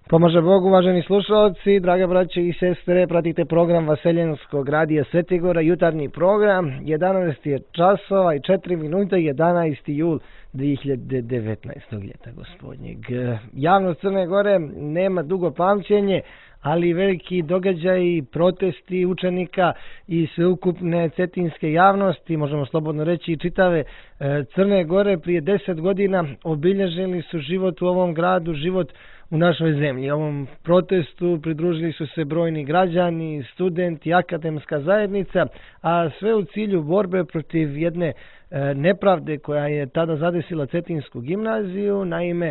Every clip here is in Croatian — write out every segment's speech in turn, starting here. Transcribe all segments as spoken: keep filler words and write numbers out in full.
Pomože Bog, uvaženi slušalci, drage braće i sestre, pratite program Vaseljenskog radija Svetigora, jutarnji program, jedanaest je časova i četiri minute, jedanaesti jul dvije hiljade devetnaestog ljeta gospodnjeg. Javnost Crne Gore nema dugo pamćenje, ali veliki događaji, protesti učenika i sveukupne cetinske javnosti, možemo slobodno reći i čitave Crne Gore, prije deset godina obilježili su život u ovom gradu, život u našoj zemlji. Ovom protestu pridružili su se brojni građani, studenti, akademska zajednica, a sve u cilju borbe protiv jedne nepravde koja je tada zadesila Cetinsku gimnaziju. Naime,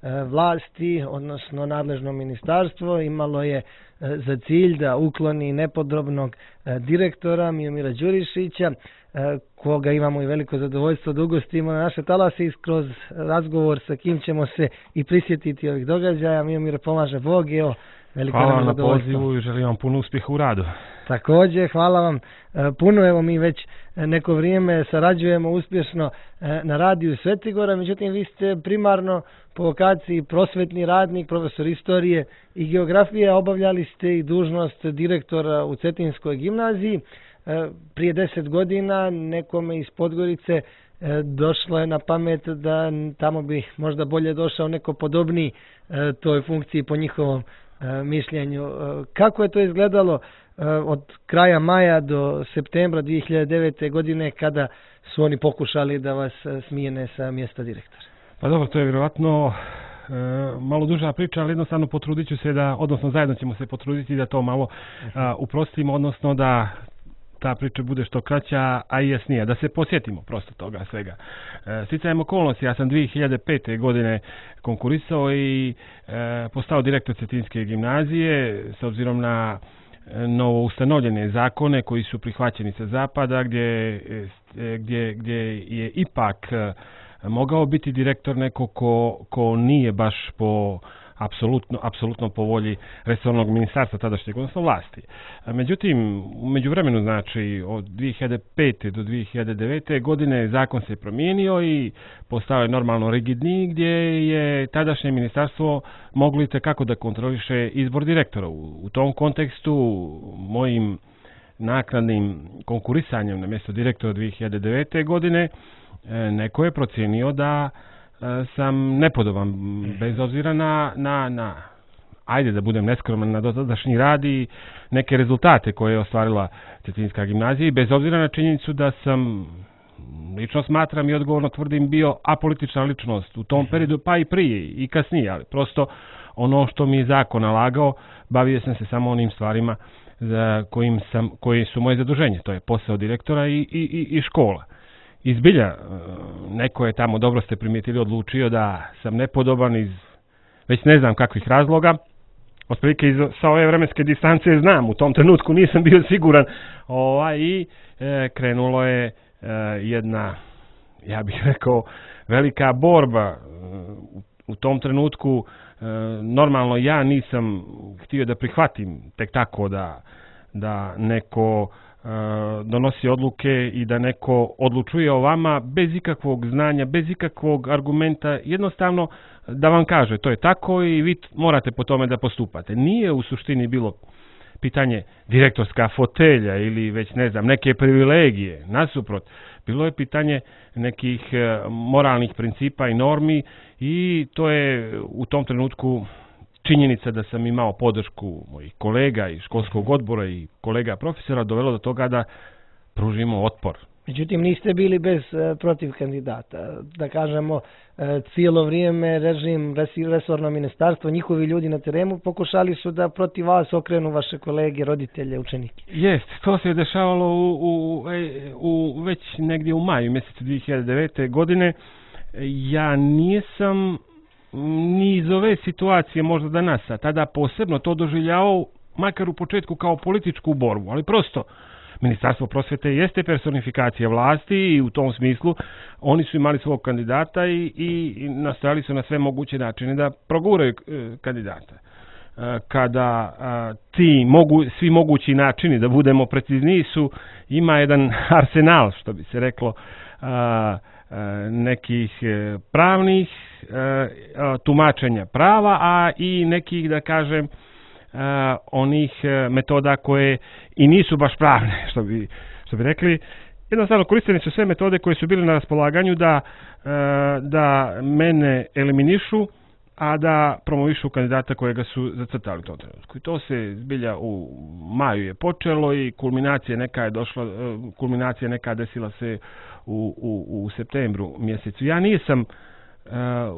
vlasti, odnosno nadležno ministarstvo, imalo je za cilj da ukloni nepodobnog direktora Miomira Đurišića, koga imamo i veliko zadovoljstvo da ugostimo na naše talase, kroz razgovor sa kim ćemo se i prisjetiti ovih događaja. Miomir, pomaže Bog, evo, veliko hvala vam na pozivu i želim vam puno uspjeha u radu. Također, hvala vam puno, evo mi već neko vrijeme sarađujemo uspješno na radiju Svetigora, međutim vi ste primarno po vokaciji prosvetni radnik, profesor istorije i geografije, obavljali ste i dužnost direktora u Cetinskoj gimnaziji. Prije deset godina nekome iz Podgorice došlo je na pamet da tamo bi možda bolje došao neko podobniji toj funkciji po njihovom mišljenju. Kako je to izgledalo od kraja maja do septembra dvije hiljade devete. godine kada su oni pokušali da vas smijene sa mjesta direktora? Pa dobro, to je vjerojatno e, malo duža priča, ali jednostavno potrudit ću se da, odnosno zajedno ćemo se potruditi da to malo a, uprostimo, odnosno da ta priča bude što kraća, a i jasnija, da se posjetimo prosto toga svega. E, sticajem okolnosti, ja sam dvije hiljade pete. godine konkurisao i e, postao direktor Cetinske gimnazije s obzirom na novo ustanovljene zakone koji su prihvaćeni sa zapada, gdje, gdje, gdje je ipak mogao biti direktor neko ko, ko nije baš po apsolutno, apsolutno po volji resornog ministarstva tadašnjeg, odnosno vlasti. Međutim, u međuvremenu, znači od dvije hiljade pete. do dvije hiljade devete. godine zakon se promijenio i postao je normalno rigidniji, gdje je tadašnje ministarstvo moglo itekako da kontroliše izbor direktora. U, u tom kontekstu mojim naknadnim konkurisanjem na mjesto direktora dvije hiljade devete. godine neko je procijenio da sam nepodoban, bez obzira na, na, na ajde da budem neskroman, na dotadašnji rad i neke rezultate koje je ostvarila Cetinska gimnazija, i bez obzira na činjenicu da sam, lično smatram i odgovorno tvrdim, bio apolitična ličnost u tom periodu, pa i prije i kasnije, ali prosto ono što mi je zakon nalagao, bavio sam se samo onim stvarima za kojim sam, koji su moje zaduženje, to je posao direktora i, i, i škola. Izbilja, neko je tamo, dobro ste primijetili, odlučio da sam nepodoban iz već ne znam kakvih razloga. Otprilike iz, sa ove vremenske distance znam, u tom trenutku nisam bio siguran. Ovaj, I e, krenulo je e, jedna, ja bih rekao, velika borba. U, u tom trenutku e, normalno ja nisam htio da prihvatim tek tako da, da neko donosi odluke i da neko odlučuje o vama bez ikakvog znanja, bez ikakvog argumenta, jednostavno da vam kaže to je tako i vi morate po tome da postupate. Nije u suštini bilo pitanje direktorska fotelja ili već ne znam neke privilegije, nasuprot, bilo je pitanje nekih moralnih principa i normi, i to je u tom trenutku činjenica da sam imao podršku mojih kolega i školskog odbora i kolega profesora dovelo do toga da pružimo otpor. Međutim, niste bili bez e, protiv kandidata. Da kažemo, e, cijelo vrijeme režim, resorno ministarstvo, njihovi ljudi na terenu pokušali su da protiv vas okrenu vaše kolege, roditelje, učenike. Jest, to se je dešavalo u, u, u, već negdje u maju mjesecu dvije hiljade devete. godine. Ja nisam ni iz ove situacije možda danas, a tada posebno to doživljavao, makar u početku kao političku borbu, ali prosto Ministarstvo prosvjete jeste personifikacija vlasti i u tom smislu oni su imali svog kandidata i, i, i nastojali su na sve moguće načine da proguraju e, kandidata. E, kada a, ti mogu, svi mogući načini, da budemo precizniji, su, ima jedan arsenal, što bi se reklo, a, nekih pravnih tumačenja prava, a i nekih, da kažem, onih metoda koje i nisu baš pravne, što bi, što bi rekli. Jednostavno koristili su sve metode koje su bile na raspolaganju da, da mene eliminišu, a da promovišu kandidata kojega su zacrtali u tom trenutku. I to se zbilja u maju je počelo i kulminacija neka je došla, kulminacija neka desila se u, u, u septembru mjesecu. Ja nisam uh,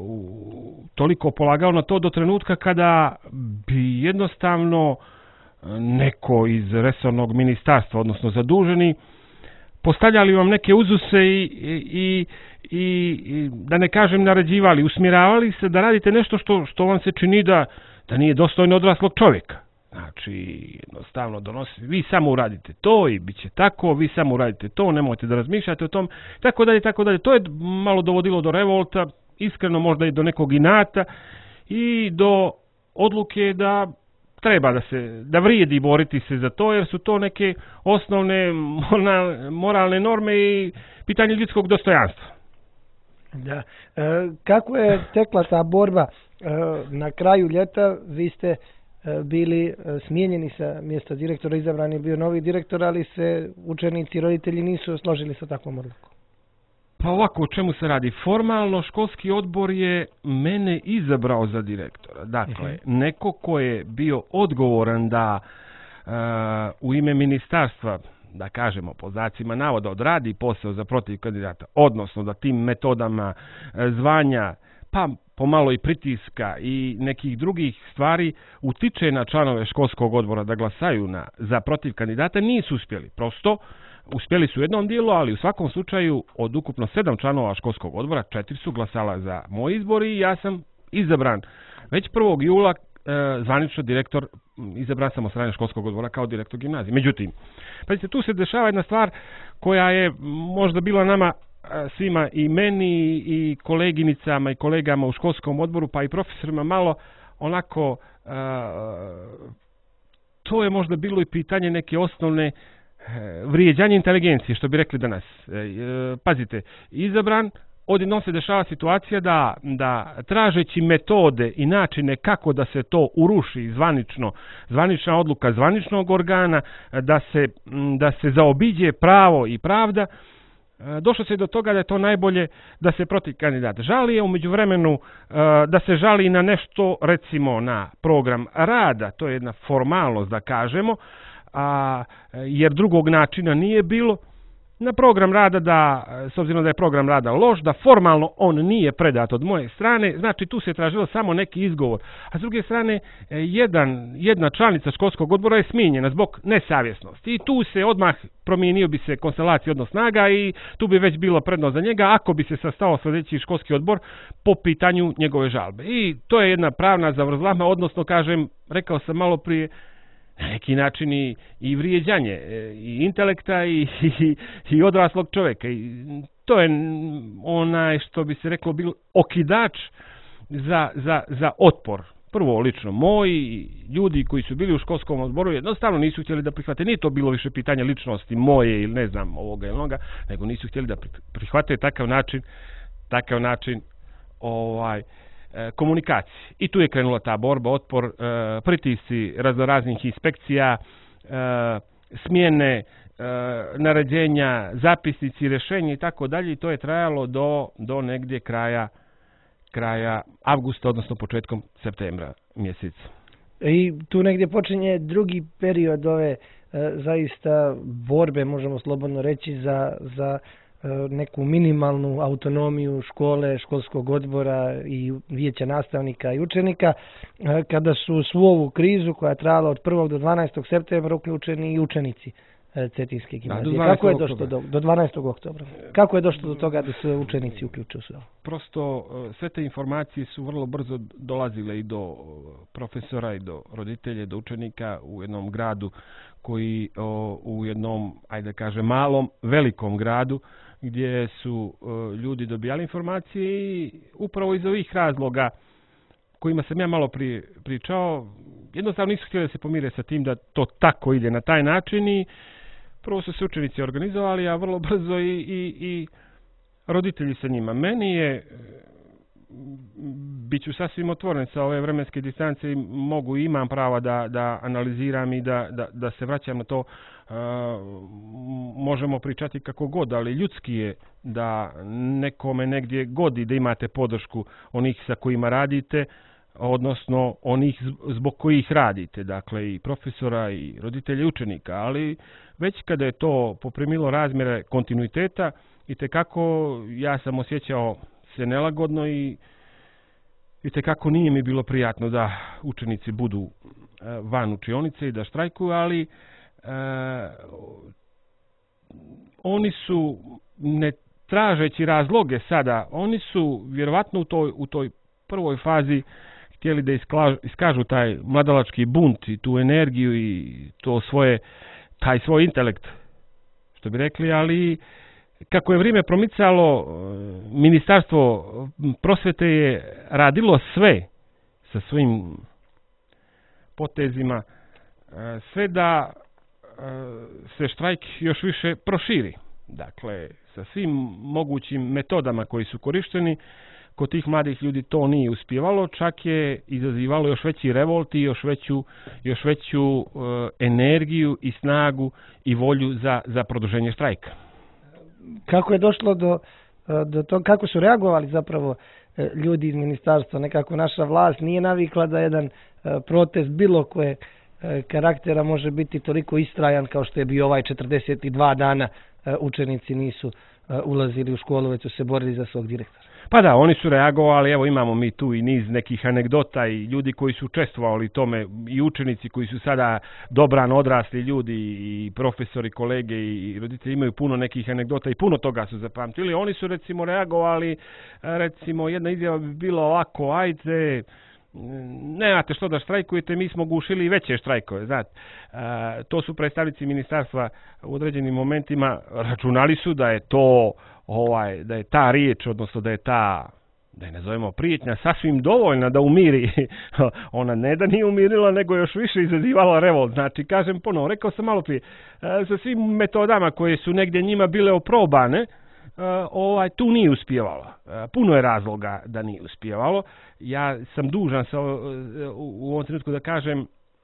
toliko polagao na to do trenutka kada bi jednostavno neko iz resornog ministarstva, odnosno zaduženi, postavljali vam neke uzuse i, i, i, i da ne kažem naređivali, usmjeravali se da radite nešto što, što vam se čini da, da nije dostojno odraslog čovjeka. Znači, jednostavno donosi, vi samo uradite to i bit će tako, vi samo uradite to, nemojte da razmišljate o tom, tako dalje, tako dalje. To je malo dovodilo do revolta, iskreno možda i do nekog inata i do odluke da treba da se, da vrijedi boriti se za to, jer su to neke osnovne moralne norme i pitanje ljudskog dostojanstva. Da. E, kako je tekla ta borba? E, na kraju ljeta vi ste bili smijenjeni sa mjesta direktora, izabran je bio novi direktor, ali se učenici i roditelji nisu složili sa takvom odlukom. Pa ovako, o čemu se radi? Formalno školski odbor je mene izabrao za direktora. Dakle, uh-huh. neko ko je bio odgovoran da uh, u ime ministarstva, da kažemo po znacima navoda, odradi posao za protiv kandidata, odnosno da tim metodama uh, zvanja, pa pomalo i pritiska i nekih drugih stvari utiče na članove školskog odbora da glasaju na, za protiv kandidata, nisu uspjeli. Prosto, uspjeli su u jednom dijelu, ali u svakom slučaju od ukupno sedam članova školskog odbora, četiri su glasala za moj izbor i ja sam izabran. Već prvog jula e, zvanično direktor, izabran sam od strane školskog odbora kao direktor gimnazije. Međutim, pazite, tu se dešava jedna stvar koja je možda bila nama svima, i meni i koleginicama i kolegama u školskom odboru, pa i profesorima malo onako, uh, to je možda bilo i pitanje neke osnovne uh, vrijeđanje inteligencije, što bi rekli danas. Uh, pazite, izabran, odjednom se dešava situacija da, da tražeći metode i načine kako da se to uruši zvanično, zvanična odluka zvaničnog organa, da se, da se zaobiđe pravo i pravda, došlo se do toga da je to najbolje da se protiv kandidata žali, je u međuvremenu da se žali na nešto, recimo na program rada, to je jedna formalnost da kažemo, a, jer drugog načina nije bilo, na program rada da, s obzirom da je program rada loš, da formalno on nije predat od moje strane, znači tu se tražilo samo neki izgovor. A s druge strane, jedan, jedna članica školskog odbora je smijenjena zbog nesavjesnosti. I tu se odmah promijenio bi se konstelacija odnos snaga i tu bi već bilo prednost za njega ako bi se sastao sljedeći školski odbor po pitanju njegove žalbe. I to je jedna pravna zavrzlama, odnosno, kažem, rekao sam malo prije, na neki način i, i vrijeđanje i intelekta i, i, i odraslog čovjeka. I to je onaj, što bi se reklo, bilo okidač za, za, za otpor. Prvo, lično moji ljudi koji su bili u školskom odboru jednostavno nisu htjeli da prihvate. Nije to bilo više pitanje ličnosti moje ili ne znam ovoga ili onoga, nego nisu htjeli da prihvate takav način, takav način ovaj, komunikacije. I tu je krenula ta borba, otpor, e, pritisci raznoraznih inspekcija, e, smjene, e, naređenja, zapisnici, rješenja i tako dalje. I to je trajalo do, do negdje kraja, kraja avgusta, odnosno početkom septembra mjeseca. I tu negdje počinje drugi period ove e, zaista borbe, možemo slobodno reći, za, za neku minimalnu autonomiju škole, školskog odbora i vijeća nastavnika i učenika, kada su svu ovu krizu koja je trajala od prvog do dvanaestog septembra uključeni i učenici Cetinske gimnazije. Kako je došlo do, do dvanaestog oktobra? Kako je došlo do toga da se učenici uključuju sve? Prosto sve te informacije su vrlo brzo dolazile i do profesora i do roditelja, do učenika u jednom gradu koji o, u jednom, ajde da kažem, malom, velikom gradu gdje su o, ljudi dobijali informacije i upravo iz ovih razloga kojima sam ja malo prije pričao, jednostavno nisu htjeli da se pomire sa tim da to tako ide na taj način i prvo su se učenici organizovali, a vrlo brzo i, i, i roditelji sa njima. Meni je, bit ću sasvim otvoren sa ove vremenske distance, mogu i imam prava da, da analiziram i da, da, da se vraćam na to. Uh, možemo pričati kako god, ali ljudski je da nekome negdje godi da imate podršku onih sa kojima radite, odnosno onih zbog kojih radite, dakle i profesora i roditelja i učenika, ali već kada je to poprimilo razmjere kontinuiteta, i tekako ja sam osjećao se nelagodno i, i tekako nije mi bilo prijatno da učenici budu uh, van učionice i da štrajkuju, ali uh, oni su, ne tražeći razloge sada, oni su vjerovatno u toj, u toj prvoj fazi htjeli da iskažu, iskažu taj mladalački bunt i tu energiju i to svoje, taj svoj intelekt, što bi rekli, ali kako je vrijeme promicalo, Ministarstvo prosvete je radilo sve sa svojim potezima, sve da se štrajk još više proširi. Dakle, sa svim mogućim metodama koji su korišteni, kod tih mladih ljudi to nije uspjevalo, čak je izazivalo još veći revolt i još veću, još veću uh, energiju i snagu i volju za, za produženje štrajka. Kako je došlo do, do toga, kako su reagovali zapravo ljudi iz ministarstva? Nekako naša vlast nije navikla da jedan protest bilo koje karaktera može biti toliko istrajan kao što je bio ovaj četrdeset dva dana učenici nisu ulazili u školu, već su se borili za svog direktora. Pa da, oni su reagovali, evo imamo mi tu i niz nekih anegdota i ljudi koji su učestvovali tome, i učenici koji su sada dobran odrasli ljudi i profesori, kolege i roditelji imaju puno nekih anegdota i puno toga su zapamtili. Oni su recimo reagovali, recimo jedna izjava bi bila ovako, ajde, nemate što da štrajkujete, mi smo gušili i veće štrajkove, znate. E, to su predstavnici ministarstva u određenim momentima računali su da je to ovaj, da je ta riječ, odnosno da je ta, da je nazovemo prijetnja, sasvim dovoljna da umiri. Ona ne da nije umirila, nego još više izazivala revolt. Znači, kažem ponovo, rekao sam malo prije, sa svim metodama koje su negdje njima bile oprobane, ovaj, tu nije uspjevalo. Puno je razloga da nije uspjevalo. Ja sam dužan sa, u ovom trenutku da kažem,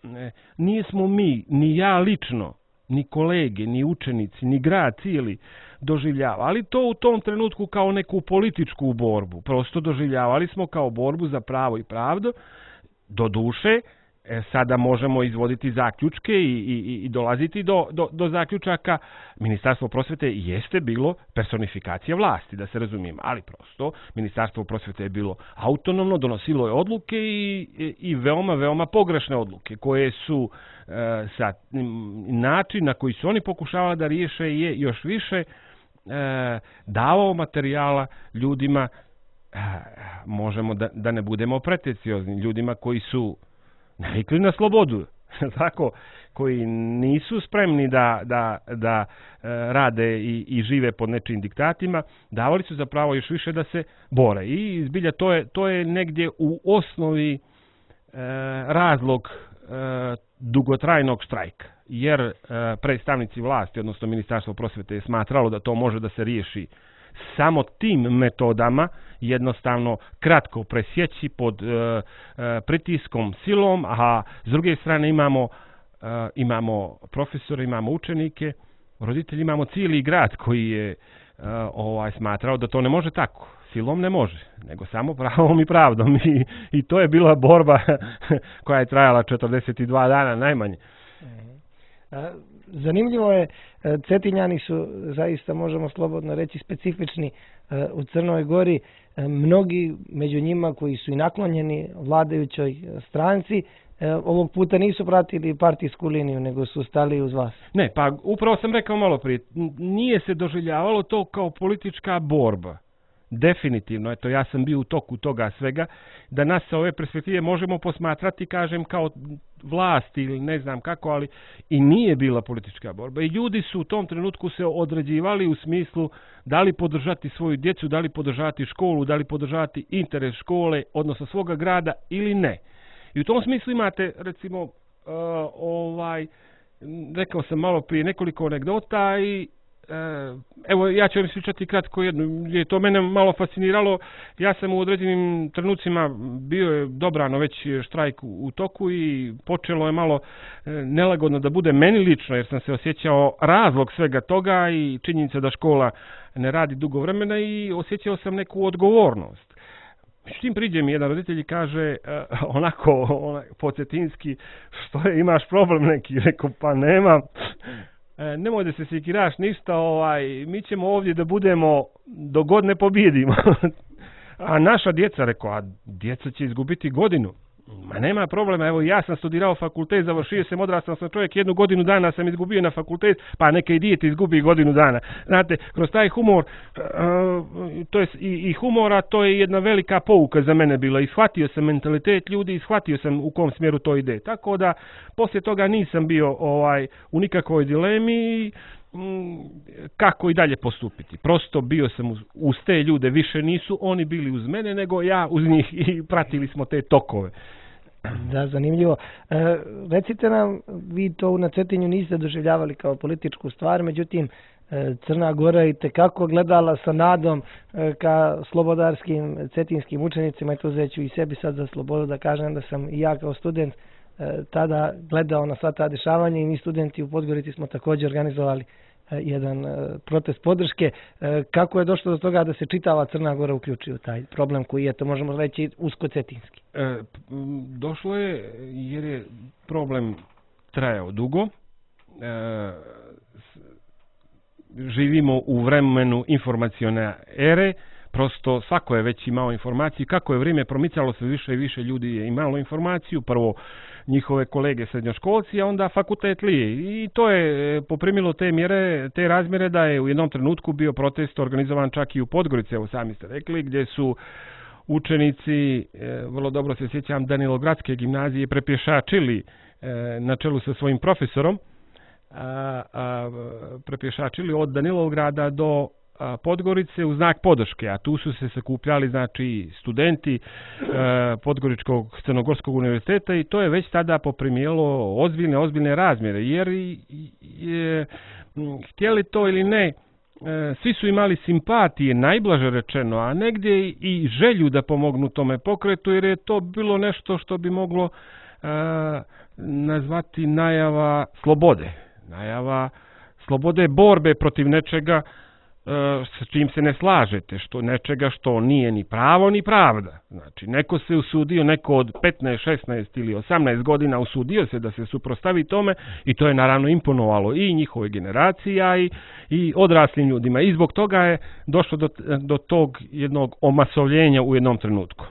nismo mi, ni ja lično, ni kolege, ni učenici, ni grad cijeli doživljavali to u tom trenutku kao neku političku borbu. Prosto doživljavali smo kao borbu za pravo i pravdu. Do duše, e, sada možemo izvoditi zaključke i, i, i dolaziti do, do, do zaključaka. Ministarstvo prosvete jeste bilo personifikacija vlasti, da se razumijem, ali prosto Ministarstvo prosvete je bilo autonomno, donosilo je odluke i, i, i veoma, veoma pogrešne odluke, koje su e, sa način na koji su oni pokušavali da riješe je još više e, davao materijala ljudima, e, možemo da, da ne budemo pretenciozni, ljudima koji su navikli na slobodu, tako, koji nisu spremni da, da, da e, rade i, i žive pod nečijim diktatima, davali su zapravo još više da se bore. I zbilja to je, to je negdje u osnovi e, razlog e, dugotrajnog štrajka, jer e, predstavnici vlasti, odnosno Ministarstvo prosvete je smatralo da to može da se riješi samo tim metodama, jednostavno kratko presjeći pod e, e, pritiskom, silom, a s druge strane imamo, e, imamo profesore, imamo učenike, roditelji, imamo cijeli grad koji je e, ovaj, smatrao da to ne može tako. Silom ne može, nego samo pravom i pravdom. I, i to je bila borba koja je trajala četrdeset dva dana najmanje. Zanimljivo je, Cetinjani su zaista, možemo slobodno reći, specifični u Crnoj Gori. Mnogi među njima koji su i naklonjeni vladajućoj stranci, ovog puta nisu pratili partijsku liniju, nego su stali uz vas. Ne, pa upravo sam rekao malo prije, nije se doživljavalo to kao politička borba. Definitivno, eto, ja sam bio u toku toga svega, da nas sa ove perspektive možemo posmatrati, kažem, kao vlast ili ne znam kako, ali i nije bila politička borba. I ljudi su u tom trenutku se određivali u smislu da li podržati svoju djecu, da li podržati školu, da li podržati interes škole, odnosno svoga grada ili ne. I u tom smislu imate, recimo, uh, ovaj, rekao sam malo prije nekoliko anegdota i evo ja ću vam ispričati kratko jednu, je to mene malo fasciniralo. Ja sam u određenim trenucima bio je dobrano već štrajk u toku i počelo je malo nelagodno da bude meni lično, jer sam se osjećao razlog svega toga i činjenica da škola ne radi dugo vremena i osjećao sam neku odgovornost. Međutim, priđe mi jedan roditelj i kaže onako onaj, pocetinski, što je, imaš problem neki? Rekao, pa nemam. E, nemoj da se sekiraš ništa, ovaj, mi ćemo ovdje da budemo dok god ne pobjedimo. A naša djeca, rekao, a djeca će izgubiti godinu. Ma nema problema, evo ja sam studirao fakultet, završio sam, odrastao sam čovjek, jednu godinu dana sam izgubio na fakultet, pa neka i dijete izgubi godinu dana. Znate, kroz taj humor, uh, to je i, i humora, to je jedna velika pouka za mene bila. I shvatio sam mentalitet ljudi i shvatio sam u kom smjeru to ide. Tako da, poslije toga nisam bio ovaj u nikakvoj dilemi kako i dalje postupiti. Prosto bio sam uz, uz te ljude, više nisu oni bili uz mene, nego ja uz njih i pratili smo te tokove. Da, zanimljivo. E, recite nam, vi to na Cetinju niste doživljavali kao političku stvar, međutim, e, Crna Gora je itekako gledala sa nadom e, ka slobodarskim cetinskim učenicima, i to zeću i sebi sad za slobodu da kažem da sam i ja kao student e, tada gledao na sva ta dešavanja i mi studenti u Podgorici smo također organizovali jedan protest podrške. Kako je došlo do toga da se čitava Crna Gora uključi u taj problem koji je, to možemo reći, usko-cetinski? E, došlo je jer je problem trajao dugo. E, živimo u vremenu informacione ere, prosto svako je već imao informaciju. Kako je vrijeme promicalo, se više i više ljudi je imalo informaciju. Prvo njihove kolege srednjoškolci, a onda fakultet lije. I to je poprimilo te mjere, te razmjere da je u jednom trenutku bio protest organizovan čak i u Podgorici, evo sami ste rekli, gdje su učenici, vrlo dobro se sjećam, Danilogradske gimnazije prepješačili na čelu sa svojim profesorom, a, a, prepješačili od Danilovgrada do Podgorice u znak podrške, a tu su se sakupljali znači studenti e, Podgoričkog Crnogorskog univerziteta i to je već tada poprimilo ozbiljne, ozbiljne razmjere, jer je, htjeli to ili ne, e, svi su imali simpatije, najblaže rečeno, a negdje i želju da pomognu tome pokretu, jer je to bilo nešto što bi moglo e, nazvati najava slobode, najava slobode borbe protiv nečega s čim se ne slažete, što nečega što nije ni pravo ni pravda. Znači, neko se usudio, neko od petnaest, šesnaest ili osamnaest godina usudio se da se suprotstavi tome i to je naravno imponovalo i njihove generacija i, i odraslim ljudima. I zbog toga je došlo do, do tog jednog omasovljenja u jednom trenutku.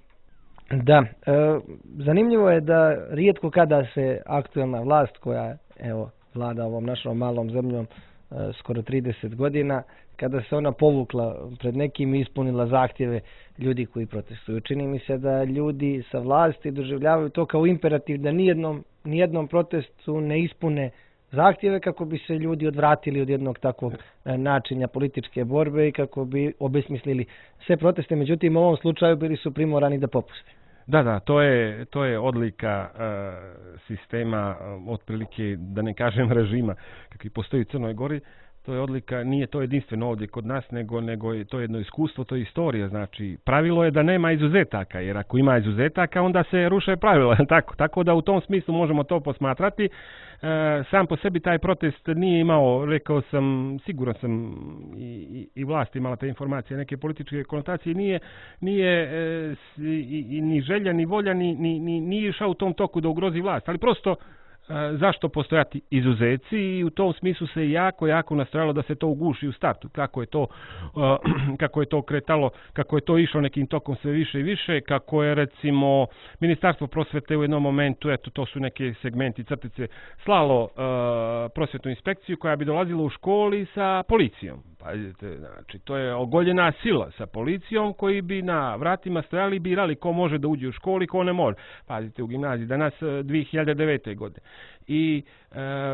Da, e, zanimljivo je da rijetko kada se aktuelna vlast koja evo vlada ovom našom malom zemljom skoro trideset godina, kada se ona povukla pred nekim i ispunila zahtjeve ljudi koji protestuju. Čini mi se da ljudi sa vlasti doživljavaju to kao imperativ da nijednom, nijednom protestu ne ispune zahtjeve kako bi se ljudi odvratili od jednog takvog načina političke borbe i kako bi obesmislili sve proteste. Međutim, u ovom slučaju bili su primorani da popuste. Da, da, to je, to je odlika uh, sistema, uh, otprilike, da ne kažem režima, kakvi postoji u Crnoj Gori. To je odlika, nije to jedinstveno ovdje kod nas, nego, nego je to jedno iskustvo, to je istorija. Znači, pravilo je da nema izuzetaka, jer ako ima izuzetaka, onda se ruše pravila. Tako, tako da u tom smislu možemo to posmatrati. E, sam po sebi taj protest nije imao, rekao sam, siguran sam i, i, i vlast imala te informacije, neke političke konotacije, nije, nije e, i, i, ni želja, ni volja, ni, ni, ni, nije išao u tom toku da ugrozi vlast, ali prosto zašto postojati izuzeci i u tom smislu se jako, jako nastojalo da se to uguši u startu. Kako je to, kako je to kretalo, kako je to išlo nekim tokom sve više i više, kako je recimo Ministarstvo prosvete u jednom momentu, eto to su neke segmenti crtice, slalo uh, prosvjetnu inspekciju koja bi dolazila u školi sa policijom. Pazite, znači to je ogoljena sila sa policijom koji bi na vratima stojali i birali ko može da uđe u školi, ko ne može. Pazite, u gimnaziji danas dvije hiljade devete. godine. I e,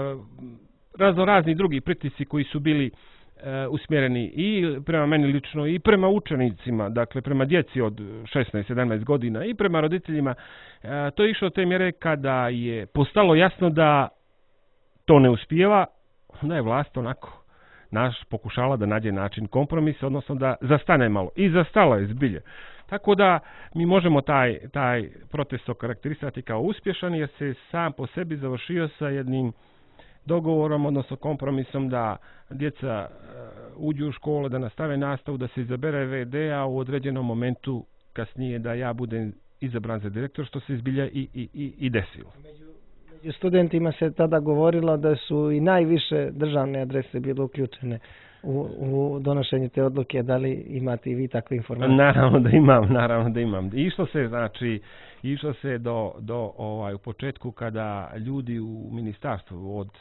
razno razni drugi pritisci koji su bili e, usmjereni i prema meni lično i prema učenicima, dakle prema djeci od šesnaest sedamnaest godina i prema roditeljima, e, to je išlo te mjere kada je postalo jasno da to ne uspijeva, onda je vlast onako naš pokušala da nađe način kompromisa, odnosno da zastane malo. I zastala je zbilje. Tako da mi možemo taj, taj protest okarakterisati kao uspješan jer se sam po sebi završio sa jednim dogovorom, odnosno kompromisom da djeca uđu u školu, da nastave nastavu, da se izabere ve de, a u određenom momentu kasnije da ja budem izabran za direktor, što se zbilja i, i, i, i desilo. Među, među studentima se tada govorilo da su i najviše državne adrese bile uključene u, u donošenju te odluke. Da li imate i vi takve informacije? Naravno da imam, naravno da imam. Išlo se, znači, išlo se do, do ovaj, u početku kada ljudi u ministarstvu od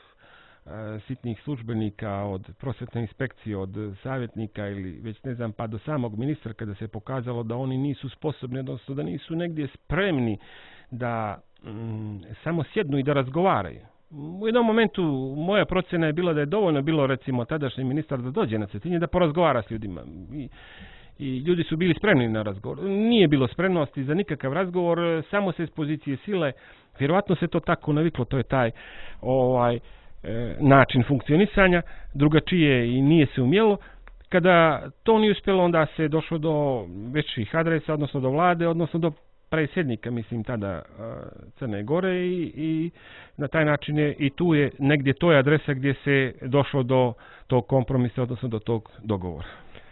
e, sitnih službenika, od prosvjetne inspekcije, od savjetnika ili već ne znam pa do samog ministra, kada se pokazalo da oni nisu sposobni, odnosno da nisu negdje spremni da mm, samo sjednu i da razgovaraju. U jednom momentu moja procjena je bila da je dovoljno bilo recimo tadašnji ministar da dođe na Cetinje da porazgovara s ljudima i, i ljudi su bili spremni na razgovor. Nije bilo spremnosti za nikakav razgovor, samo se iz pozicije sile, vjerovatno se to tako naviklo, to je taj ovaj e, način funkcionisanja, drugačije i nije se umjelo. Kada to nije uspjelo, onda se došlo do većih adresa, odnosno do vlade, odnosno do predsjednika, mislim, tada Crne Gore i, i na taj način je i tu je negdje to je adresa gdje se došlo do tog kompromisa, odnosno do tog dogovora.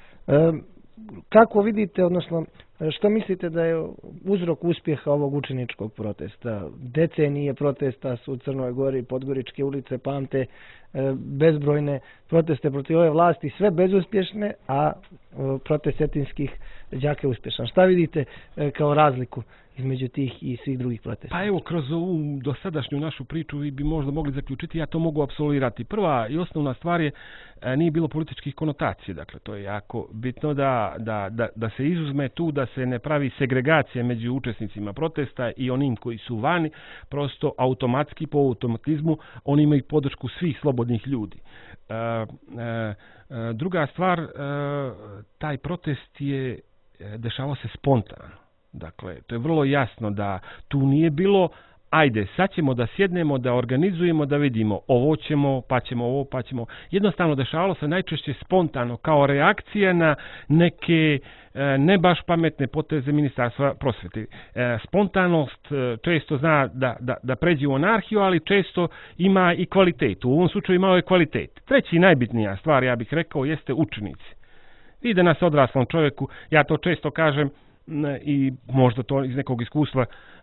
E, kako vidite, odnosno što mislite da je uzrok uspjeha ovog učeničkog protesta? Decenije protesta su u Crnoj Gori, Podgoričke ulice pamte e, bezbrojne proteste protiv ove vlasti, sve bezuspješne, a e, protest cetinskih đaka je uspješan. Šta vidite e, kao razliku između tih i svih drugih protesta? Pa evo, kroz ovu dosadašnju našu priču vi bi možda mogli zaključiti, ja to mogu apsolvirati. Prva i osnovna stvar je, nije bilo političkih konotacija, dakle to je jako bitno da, da, da, da se izuzme tu, da se ne pravi segregacija među učesnicima protesta i onim koji su vani, prosto automatski, po automatizmu, oni imaju podršku svih slobodnih ljudi. E, e, druga stvar, e, taj protest je dešavao se spontano. Dakle, to je vrlo jasno da tu nije bilo, ajde, sad ćemo da sjednemo, da organizujemo, da vidimo ovo ćemo, pa ćemo ovo, pa ćemo. Jednostavno dešavalo se najčešće spontano, kao reakcija na neke e, ne baš pametne poteze Ministarstva prosvjete. E, spontanost e, često zna da, da, da pređe u anarhiju, ali često ima i kvalitet. U ovom slučaju imao je kvalitet. Treći i najbitnija stvar, ja bih rekao, jeste učenici. I da nas odraslom čovjeku, ja to često kažem, i možda to iz nekog iskustva,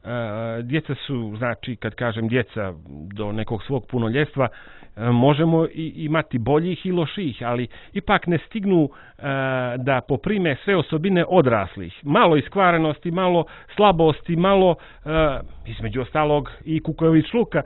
djeca su, znači kad kažem djeca do nekog svog punoljetstva, možemo i imati boljih i loših, ali ipak ne stignu da poprime sve osobine odraslih. Malo iskvarenosti, malo slabosti, malo između ostalog i kukavičluka.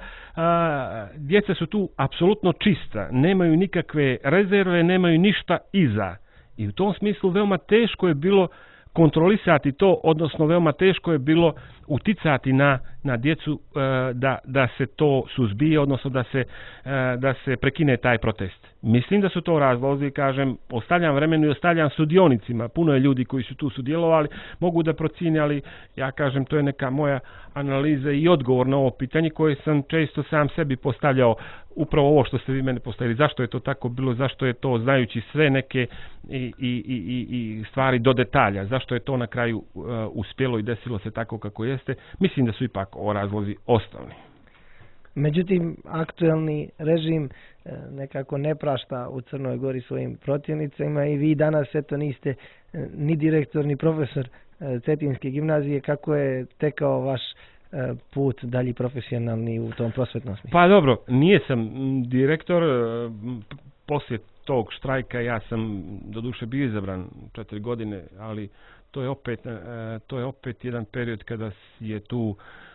Djeca su tu apsolutno čista, nemaju nikakve rezerve, nemaju ništa iza. I u tom smislu veoma teško je bilo kontrolisati to, odnosno veoma teško je bilo uticati na, na djecu e, da, da se to suzbije, odnosno da se, e, da se prekine taj protest. Mislim da su to razlozi, kažem, ostavljam vremenu i ostavljam sudionicima. Puno je ljudi koji su tu sudjelovali, mogu da procijene, ali ja kažem, to je neka moja analiza i odgovor na ovo pitanje koje sam često sam sebi postavljao, upravo ovo što ste vi mene postavili. Zašto je to tako bilo, zašto je to, znajući sve neke i, i, i, i stvari do detalja, zašto je to na kraju uh, uspjelo i desilo se tako kako jeste. Mislim da su ipak o razlozi osnovni. Međutim, aktuelni režim nekako ne prašta u Crnoj Gori svojim protivnicima i vi danas eto niste ni direktor ni profesor Cetinske gimnazije. Kako je tekao vaš put dalji profesionalni u tom prosvetnom smislu? Pa dobro, nije sam direktor. Poslije tog štrajka ja sam doduše bio izabran četiri godine, ali to je opet, to je opet jedan period kada je tu,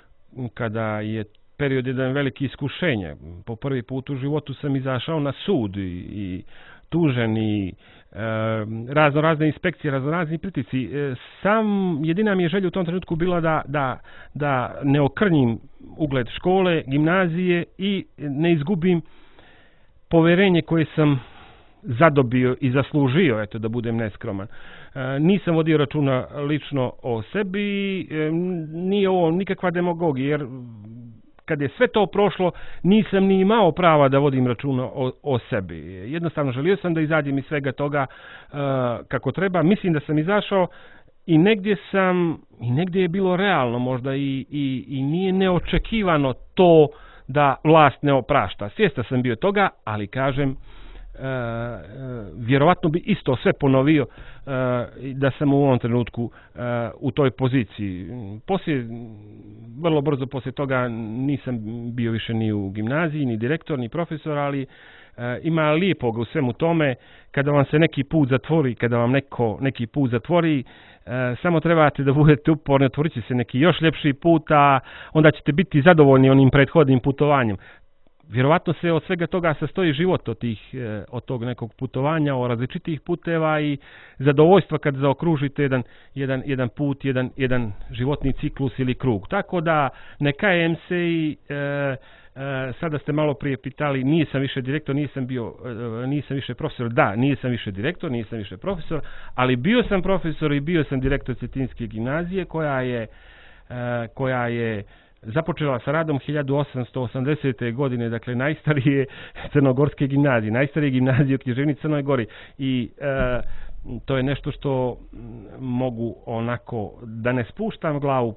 kada je period jedan veliki iskušenja. Po prvi put u životu sam izašao na sud i, i tužen i e, razno razne inspekcije, razno razni pritici. E, sam jedina mi je želja u tom trenutku bila da, da, da ne okrnjim ugled škole, gimnazije i ne izgubim poverenje koje sam zadobio i zaslužio, eto da budem neskroman. E, nisam vodio računa lično o sebi, e, nije ovo nikakva demagogija, jer kad je sve to prošlo, nisam ni imao prava da vodim računa o, o sebi. Jednostavno želio sam da izađem iz svega toga uh, kako treba. Mislim da sam izašao i negdje sam, i negdje je bilo realno možda i, i, i nije neočekivano to da vlast ne oprašta. Svjestan sam bio toga, ali kažem, Uh, uh, vjerovatno bi isto sve ponovio uh, da sam u ovom trenutku uh, u toj poziciji. Poslije, vrlo brzo poslije toga nisam bio više ni u gimnaziji, ni direktor, ni profesor, ali uh, ima lijepog u svemu tome kada vam se neki put zatvori, kada vam neko neki put zatvori, uh, samo trebate da budete uporni, otvorit će se neki još ljepši put, a onda ćete biti zadovoljni onim prethodnim putovanjem. Vjerovatno se od svega toga sastoji život od, tih, od tog nekog putovanja, o različitih puteva i zadovoljstva kad zaokružite jedan, jedan, jedan put, jedan, jedan životni ciklus ili krug. Tako da ne kajem se i e, e, sada ste malo prije pitali, nisam više direktor, nisam bio, e, nisam više profesor. Da, nisam više direktor, nisam više profesor, ali bio sam profesor i bio sam direktor Cetinske gimnazije koja je, e, koja je započela sa radom hiljadu osamsto osamdesete. godine, dakle najstarije crnogorske gimnazije, najstarije gimnazije u književni Crnoj Gori i e, to je nešto što mogu onako, da ne spuštam glavu,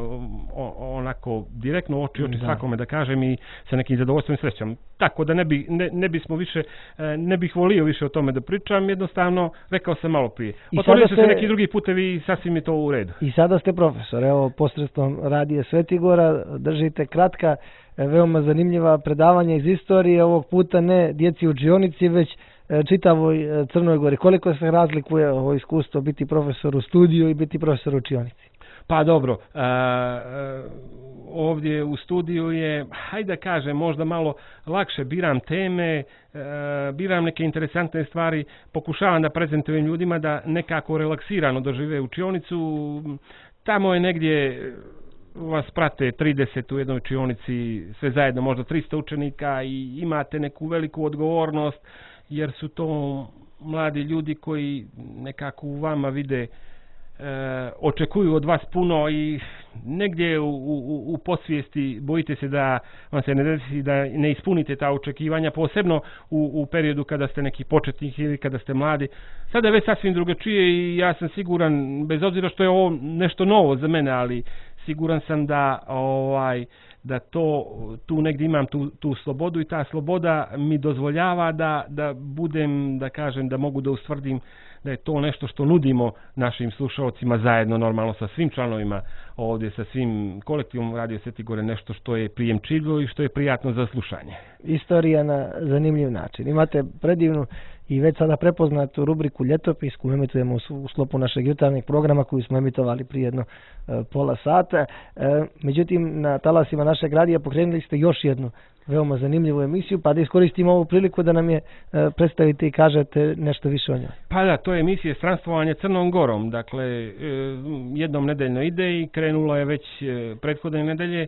onako direktno u oči oči da. svakome da kažem i sa nekim zadovoljstvom i srećom. Tako da ne, bi, ne, ne bismo više, ne bih volio više o tome da pričam, jednostavno rekao sam malo prije. Otvorili su se neki drugi putevi i sasvim je to u redu. I sada ste profesor, evo posredstvom Radija Svetigora, držite kratka, veoma zanimljiva predavanja iz istorije, ovog puta ne djeci u učionici, već čitavoj Crnoj Gori. Koliko se razlikuje ovo iskustvo biti profesor u studiju i biti profesor u učionici? Pa dobro, a, a, ovdje u studiju je, hajde da kažem, možda malo lakše biram teme, a, biram neke interesantne stvari, pokušavam da prezentujem ljudima da nekako relaksirano dožive učionicu. Tamo je negdje vas prate trideset u jednoj učionici, sve zajedno možda tristo učenika i imate neku veliku odgovornost, jer su to mladi ljudi koji nekako u vama vide, e, očekuju od vas puno i negdje u, u, u podsvijesti bojite se da vam se ne desi da ne ispunite ta očekivanja, posebno u, u periodu kada ste neki početnik ili kada ste mladi. Sada je već sasvim drugačije i ja sam siguran, bez obzira što je ovo nešto novo za mene, ali siguran sam da ovaj da to, tu negdje imam tu, tu slobodu i ta sloboda mi dozvoljava da, da budem, da kažem, da mogu da ustvrdim da je to nešto što nudimo našim slušalcima zajedno normalno sa svim članovima ovdje, sa svim kolektivom Radio Svetigore, nešto što je prijemčivo i što je prijatno za slušanje. Istorija na zanimljiv način. Imate predivnu i već sada prepoznatu rubriku Ljetopis koju emitujemo u sklopu našeg jutarnjeg programa koju smo emitovali prije jedno e, pola sata. E, međutim, na talasima našeg radija pokrenuli ste još jednu veoma zanimljivu emisiju, pa da iskoristimo ovu priliku da nam je e, predstavite i kažete nešto više o njoj. Pa da, to je emisija Stranstvovanje Crnom Gorom. Dakle, e, jednom nedeljno ide i krenula je već e, prethodne nedelje. E,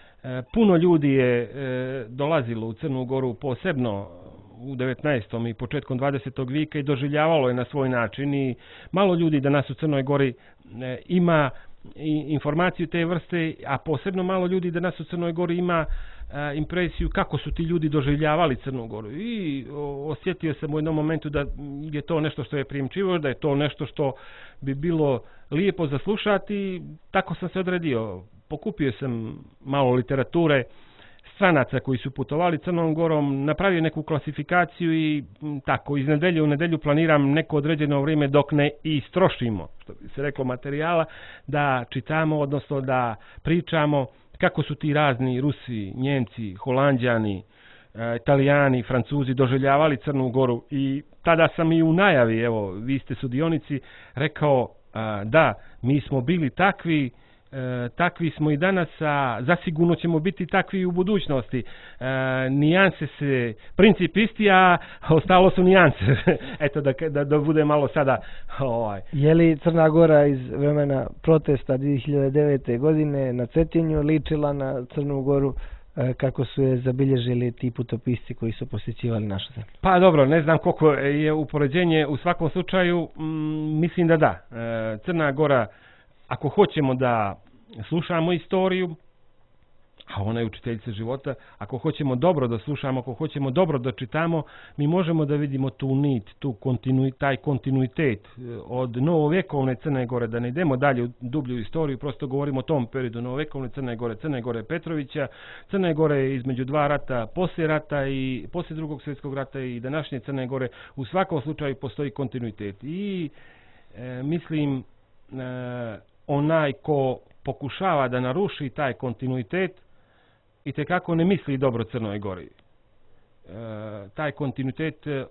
puno ljudi je e, dolazilo u Crnu Goru posebno u devetnaestom i početkom dvadesetog vijeka i doživljavalo je na svoj način i malo ljudi danas u Crnoj Gori e, ima i informaciju te vrste, a posebno malo ljudi danas u Crnoj Gori ima a, impresiju kako su ti ljudi doživljavali Crnu Goru i o, osjetio sam u jednom momentu da je to nešto što je prijemčivo, da je to nešto što bi bilo lijepo za slušati. Tako sam se odredio, pokupio sam malo literature stranaca koji su putovali Crnom Gorom, napravio neku klasifikaciju i m, tako iz nedelje u nedelju planiram neko određeno vrijeme dok ne istrošimo, što bi se reklo, materijala, da čitamo, odnosno da pričamo kako su ti razni Rusi, Njemci, Holanđani, e, Italijani, Francuzi doživljavali Crnu Goru i tada sam i u najavi, evo vi ste sudionici, rekao a, da mi smo bili takvi, E, takvi smo i danas, a zasigurno ćemo biti takvi i u budućnosti. E, nijanse se, princip isti, a ostalo su nijanse. Eto, da, da, da bude malo sada... Ovaj. Je li Crna Gora iz vremena protesta dvije hiljade devete. godine na Cetinju ličila na Crnu Goru e, kako su je zabilježili ti putopisci koji su posjećivali našu zemlju? Pa dobro, ne znam koliko je upoređenje, u svakom slučaju m, mislim da da. E, Crna Gora, ako hoćemo da slušamo istoriju, a ona je učiteljica života. Ako hoćemo dobro da slušamo, ako hoćemo dobro da čitamo, mi možemo da vidimo tu nit, tu kontinu, taj kontinuitet od novovekovne Crne Gore, da ne idemo dalje u dublju istoriju, prosto govorimo o tom periodu novovekovne Crne Gore, Crne Gore Petrovića, Crne Gore između dva rata, poslije rata i poslije drugog svjetskog rata i današnje Crne Gore. U svakom slučaju postoji kontinuitet i e, mislim e, onaj ko pokušava da naruši taj kontinuitet i tekako ne misli dobro Crnoj Gori. E, taj kontinuitet e,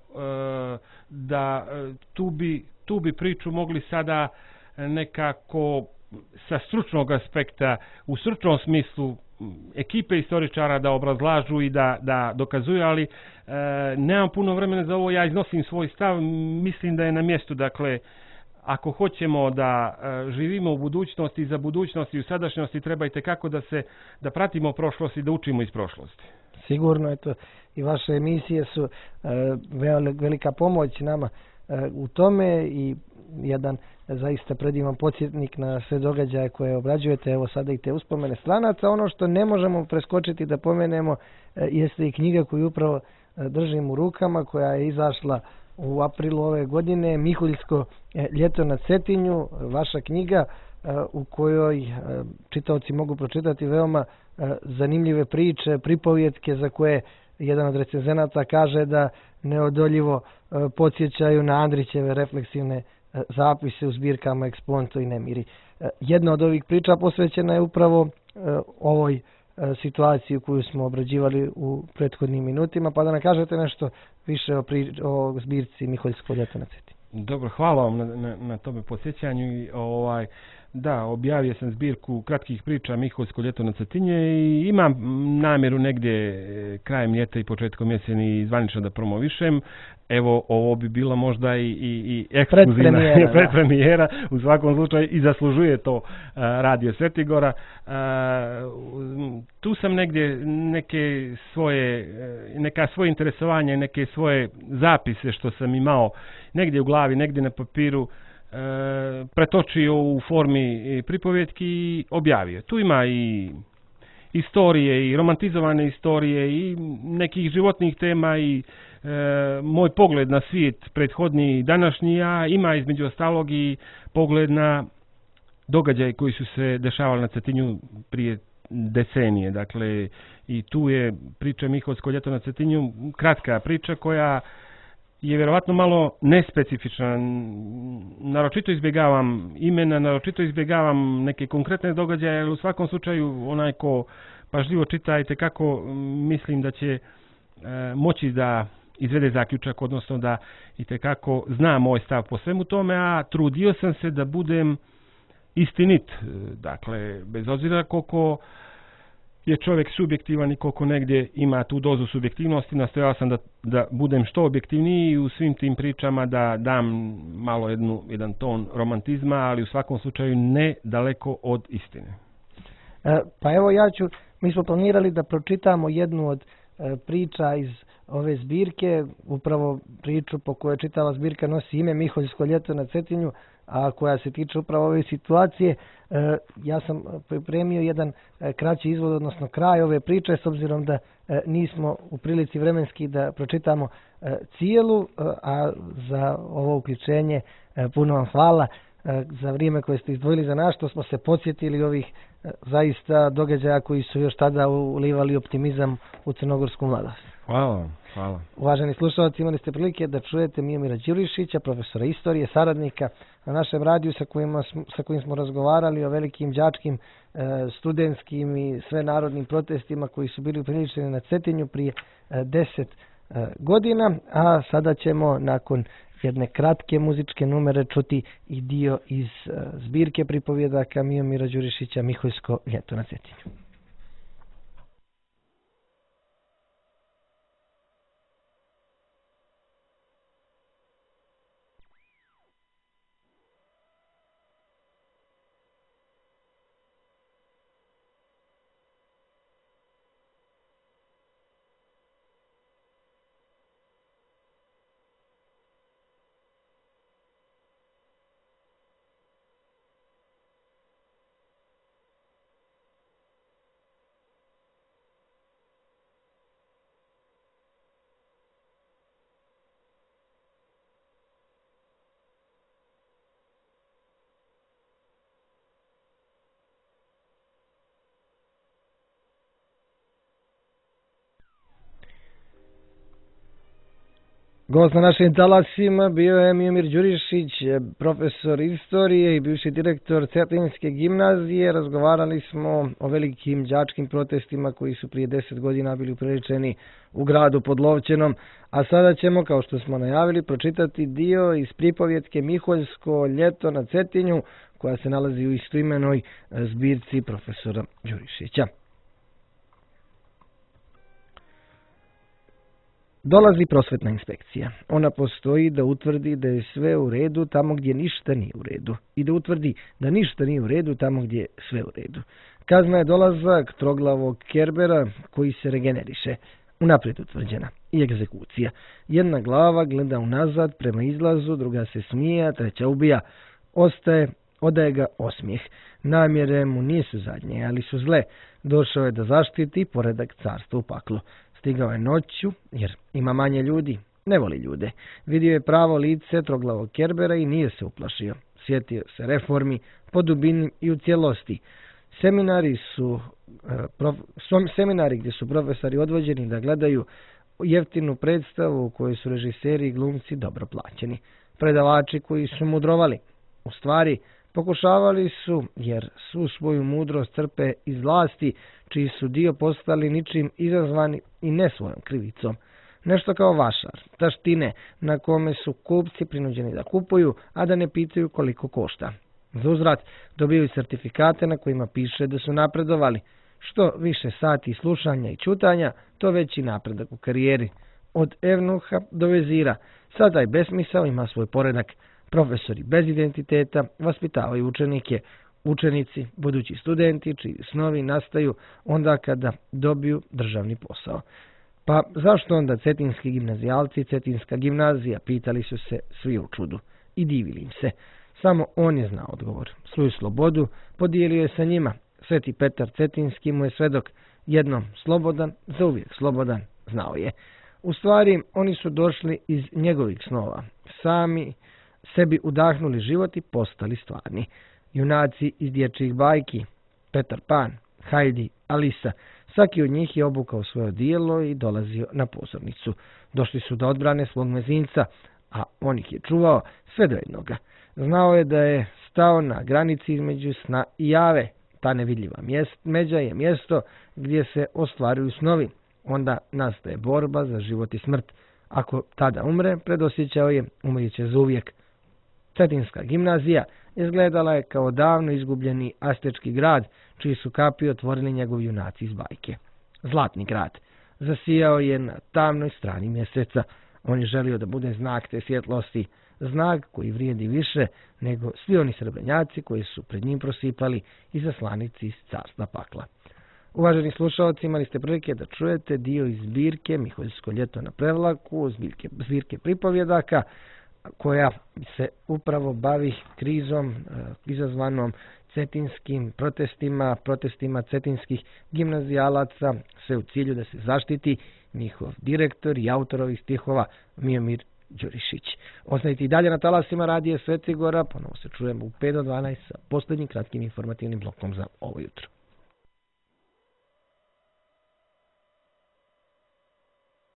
da e, tu, bi, tu bi priču mogli sada nekako sa stručnog aspekta, u stručnom smislu ekipe istoričara da obrazlažu i da, da dokazuju, ali e, nemam puno vremena za ovo, ja iznosim svoj stav, mislim da je na mjestu, dakle, ako hoćemo da e, živimo u budućnosti i za budućnosti i u sadašnjosti, treba i tekako da se da pratimo prošlost i da učimo iz prošlosti. Sigurno je to i vaše emisije su e, velika pomoć nama e, u tome i jedan zaista predivan podsjetnik na sve događaje koje obrađujete, evo sada i te uspomene stranaca. Ono što ne možemo preskočiti da pomenemo e, jeste i knjiga koju upravo e, držim u rukama, koja je izašla u aprilu ove godine, Miholjsko ljeto na Cetinju, vaša knjiga u kojoj čitaoci mogu pročitati veoma zanimljive priče, pripovjetke za koje jedan od recenzenata kaže da neodoljivo podsjećaju na Andrićeve refleksivne zapise u zbirkama Eksponto i Nemiri. Jedna od ovih priča posvećena je upravo ovoj situaciju koju smo obrađivali u prethodnim minutima, pa da nam kažete nešto više o, pri, o zbirci Miholjsko ljeto na Cetinju. Dobro, hvala vam na, na, na tome podsjećanju. Ovaj, da, objavio sam zbirku kratkih priča Miholjsko ljeto na Cetinje i imam namjeru negdje krajem ljeta i početkom jeseni zvanično da promovišem. Evo, ovo bi bilo možda i, i, i ekskluzivna predpremijera, u svakom slučaju i zaslužuje to uh, Radio Svetigora. Uh, tu sam negdje neke svoje, neka svoje interesovanje, neke svoje zapise što sam imao negdje u glavi, negdje na papiru, uh, pretočio u formi pripovjetki i objavio. Tu ima i istorije i romantizovane istorije i nekih životnih tema i E, moj pogled na svijet prethodni i današnji, a ima između ostalog i pogled na događaje koji su se dešavali na Cetinju prije decenije. Dakle, i tu je priča Miholjsko ljeto na Cetinju, kratka priča koja je vjerovatno malo nespecifična. Naročito izbjegavam imena, naročito izbjegavam neke konkretne događaje, ali u svakom slučaju onaj ko pažljivo čita i tekako mislim da će e, moći da izvede zaključak, odnosno da i tekako zna moj stav po svemu tome, a trudio sam se da budem istinit. Dakle, bez obzira koliko je čovjek subjektivan i koliko negdje ima tu dozu subjektivnosti, nastojao sam da, da budem što objektivniji i u svim tim pričama da dam malo jednu, jedan ton romantizma, ali u svakom slučaju ne daleko od istine. E, pa evo ja ću, mi smo planirali da pročitamo jednu od e, priča iz ove zbirke, upravo priču po kojoj čitava zbirka nosi ime Miholjsko ljeto na Cetinju, a koja se tiče upravo ove situacije. E, ja sam pripremio jedan e, kraći izvod, odnosno kraj ove priče, s obzirom da e, nismo u prilici vremenski da pročitamo e, cijelu, e, a za ovo uključenje e, puno vam hvala e, za vrijeme koje ste izdvojili za nas, što smo se podsjetili ovih e, zaista događaja koji su još tada ulivali optimizam u crnogorsku mladost. Hvala, hvala. Uvaženi slušalci, imali ste prilike da čujete Mijomira Đurišića, profesora istorije, saradnika na našem radiju sa kojim, sa kojim smo razgovarali o velikim đačkim, e, studentskim i sve narodnim protestima koji su bili upriličeni na Cetinju prije e, deset e, godina, a sada ćemo nakon jedne kratke muzičke numere čuti i dio iz e, zbirke pripovjedaka Mijomira Đurišića Miholjsko ljeto na Cetinju. Gost na našim talasima bio je Miomir Đurišić, profesor istorije i bivši direktor Cetinske gimnazije. Razgovarali smo o velikim đačkim protestima koji su prije deset godina bili upriličeni u gradu pod Lovćenom, a sada ćemo, kao što smo najavili, pročitati dio iz pripovjetke Miholjsko ljeto na Cetinju, koja se nalazi u istoimenoj zbirci profesora Đurišića. Dolazi prosvetna inspekcija. Ona postoji da utvrdi da je sve u redu tamo gdje ništa nije u redu i da utvrdi da ništa nije u redu tamo gdje je sve u redu. Kazna je dolazak troglavog Kerbera koji se regeneriše, unaprijed utvrđena, i egzekucija. Jedna glava gleda unazad prema izlazu, druga se smije, treća ubija. Ostaje, odaje ga osmijeh. Namjere mu nisu zadnje, ali su zle. Došao je da zaštiti poredak carstva u paklu. Stigao je noću, jer ima manje ljudi, ne voli ljude. Vidio je pravo lice troglavog Kerbera i nije se uplašio. Sjetio se reformi po dubini i u cijelosti. Seminari su, prof, seminari gdje su profesori odvođeni da gledaju jeftinu predstavu u kojoj su režiseri i glumci dobro plaćeni. Predavači koji su mudrovali. U stvari, pokušavali su, jer svu svoju mudrost crpe iz vlasti, čiji su dio postali ničim izazvani i ne svojom krivicom. Nešto kao vašar, taštine na kome su kupci prinuđeni da kupuju, a da ne pitaju koliko košta. Za uzvrat dobiju certifikate na kojima piše da su napredovali. Što više sati slušanja i čutanja, to veći napredak u karijeri. Od evnuha do vezira. Sada i besmisao ima svoj poredak. Profesori bez identiteta vaspitavaju učenike. Učenici, budući studenti, čiji snovi nastaju onda kada dobiju državni posao. Pa zašto onda cetinski gimnazijalci i Cetinska gimnazija, pitali su se svi u čudu i divili im se. Samo on je znao odgovor. Svoju slobodu podijelio je sa njima. Sveti Petar Cetinski mu je svedok. Jednom slobodan, zauvijek slobodan, znao je. U stvari, oni su došli iz njegovih snova. Sami sebi udahnuli život i postali stvarni. Junaci iz dječjih bajki, Petar Pan, Hajdi, Alisa, svaki od njih je obukao svoje odijelo i dolazio na pozornicu. Došli su da odbrane svog mezinca, a on ih je čuvao sve do jednoga. Znao je da je stao na granici između sna i jave. Ta nevidljiva mjest, međa je mjesto gdje se ostvaruju snovi. Onda nastaje borba za život i smrt. Ako tada umre, predosjećao je, umrijet će zauvijek. Cetinska gimnazija izgledala je kao davno izgubljeni astečki grad, čiji su kapi otvorili njegovi junaci iz bajke. Zlatni grad. Zasijao je na tamnoj strani mjeseca. On je želio da bude znak te svjetlosti, znak koji vrijedi više nego svi oni srebrnjaci koji su pred njim prosipali i zaslanici iz carstva pakla. Uvaženi slušalci, imali ste prilike da čujete dio iz zbirke Miholjsko ljeto na Prevlaku, zbirke, zbirke pripovjedaka, koja se upravo bavi krizom e, izazvanom cetinskim protestima, protestima cetinskih gimnazijalaca, sve u cilju da se zaštiti njihov direktor i autor ovih stihova Miomir Đurišić. Ostanite i dalje na talasima radija Svetigora, ponovo se čujemo u pet do dvanaest sa posljednjim kratkim informativnim blokom za ovo jutro.